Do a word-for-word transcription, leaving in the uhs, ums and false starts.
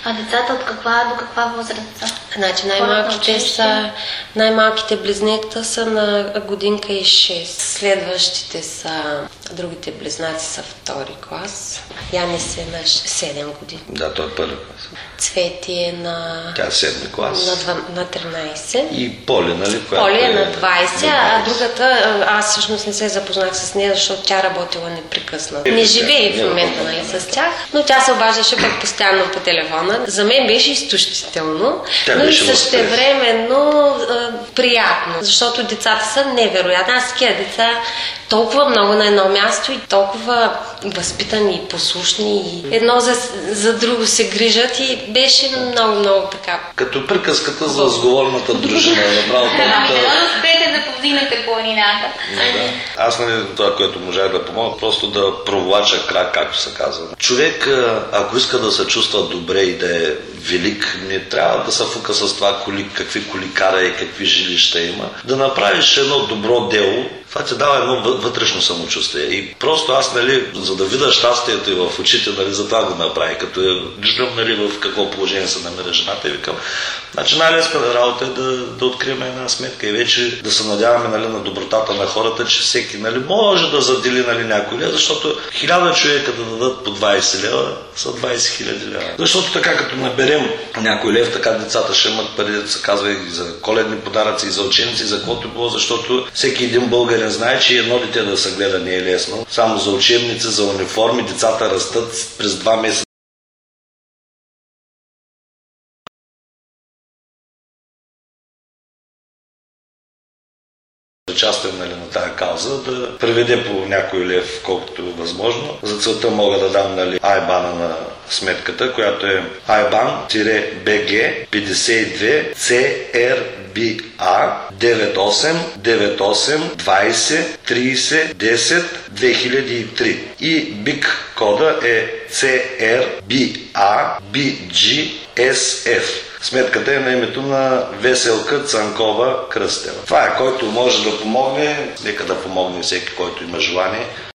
А децата от каква до каква възраст са? Значи най-малките са, най-малките близнета са на годинка и шест. Следващите са, другите близнаци са втори клас. Янис е на седем години. Да, той е първи клас. Цвети е на... Тя е седми клас. На, два, на тринайсет. И Поли, нали? Поли е на двайсет, а другата, аз всъщност не се запознах с нея, защото тя работила непрекъснато. Не живее в момента, нали, с тях, но тя се обаждаше пък постоянно по телефона. За мен беше изтощително, но и същевременно приятно, защото децата са невероятни. Аз такива деца толкова много на едно място и толкова възпитани и послушни и едно за, за друго се грижат и беше много, много така. Като приказката за сговорната дружина. Направо ами да успеете да повдигнете планината. Да. Аз, нали, това, което можах да помогна, просто да провлача крак, както се казва. Човек, ако иска да се чувства добре и да е велик, не трябва да се фука с това коли, какви коли кара и какви жилища има. Да направиш едно добро дело, това ти дава едно вътрешно самочувствие. И просто аз, нали, за да видя щастието и в очите, нали, за това го направи. Като я виждам, нали, в какво положение се намира жената и викам, значи най-лесна работа е да, да открием една сметка и вече да се надяваме, нали, на добротата на хората, че всеки, нали, може да задели, нали, някой лев, защото хиляда човека да дадат по двайсет лева са двайсет хиляди лева. Защото така като наберем някой лев, така децата ще имат пари, да се казва, и за коледни подаръци, и за ученици, и за каквото било, защото всеки един българин знае, че едно дете да се гледа не е лесно. Само за учебници, за униформи, децата растат през два месеца. Участвам, нали, на тази кауза, да преведе по някой лев, колкото е възможно. За целта мога да дам, нали, айбана на сметката, която е айбан-би джи петдесет и две си ар би а девет осем девет осем двайсет трийсет десет две хиляди и три. И БИК кода е си ар би а би джи ес еф. Сметката е на името на Веселка Цанкова Кръстева. Това е, който може да помогне, нека да помогне всеки, който има желание.